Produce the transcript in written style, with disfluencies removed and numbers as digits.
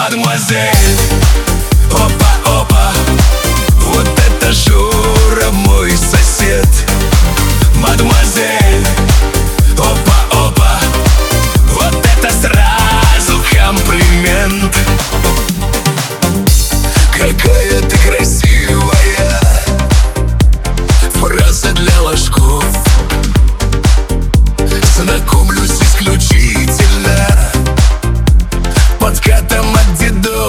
Мадемуазель, опа-опа, вот это Жора, мой сосед. Мадемуазель, опа-опа, вот это сразу комплимент. Какая ты красивая, фраза для ложков. Знакомлюсь исключительно подкатом от дедов.